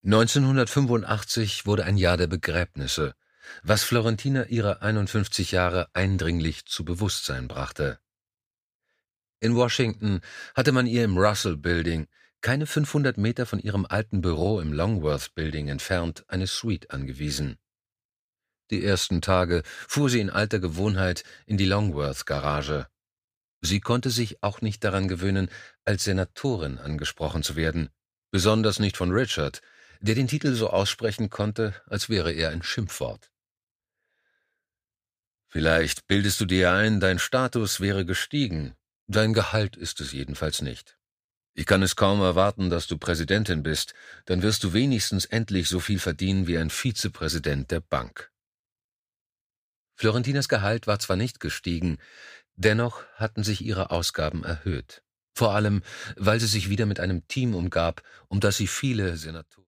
1985 wurde ein Jahr der Begräbnisse, was Florentina ihre 51 Jahre eindringlich zu Bewusstsein brachte. In Washington hatte man ihr im Russell Building, keine 500 Meter von ihrem alten Büro im Longworth Building entfernt, eine Suite angewiesen. Die ersten Tage fuhr sie in alter Gewohnheit in die Longworth-Garage. Sie konnte sich auch nicht daran gewöhnen, als Senatorin angesprochen zu werden, besonders nicht von Richard, der den Titel so aussprechen konnte, als wäre er ein Schimpfwort. Vielleicht bildest du dir ein, dein Status wäre gestiegen. Dein Gehalt ist es jedenfalls nicht. Ich kann es kaum erwarten, dass du Präsidentin bist, dann wirst du wenigstens endlich so viel verdienen wie ein Vizepräsident der Bank. Florentinas Gehalt war zwar nicht gestiegen, dennoch hatten sich ihre Ausgaben erhöht. Vor allem, weil sie sich wieder mit einem Team umgab, um das sie viele Senatoren